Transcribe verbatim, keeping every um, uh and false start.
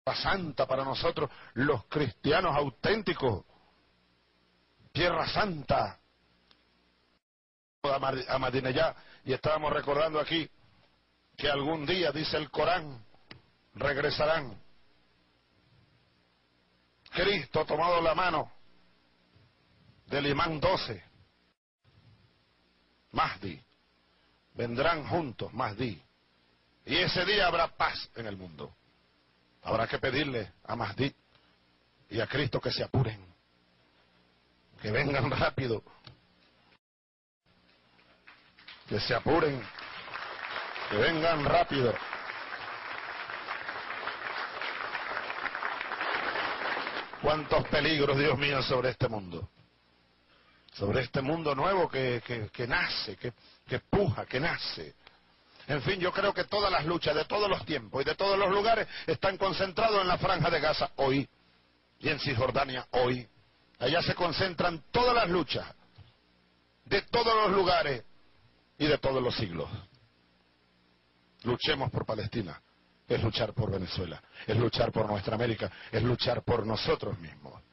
Santa para nosotros, los cristianos auténticos. Tierra Santa. Ahmadinejad. Y estábamos recordando aquí que algún día, dice el Corán, regresarán. Cristo ha tomado la mano del imán doce. Mahdi. Vendrán juntos, Mahdi. Y ese día habrá paz en el mundo. Habrá que pedirle a Mahdi y a Cristo que se apuren, que vengan rápido, que se apuren, que vengan rápido. Cuántos peligros, Dios mío, sobre este mundo, sobre este mundo nuevo que, que, que nace, que, que puja, que nace. En fin, yo creo que todas las luchas de todos los tiempos y de todos los lugares están concentrados en la Franja de Gaza hoy y en Cisjordania hoy. Allá se concentran todas las luchas de todos los lugares y de todos los siglos. Luchemos por Palestina, es luchar por Venezuela, es luchar por nuestra América, es luchar por nosotros mismos.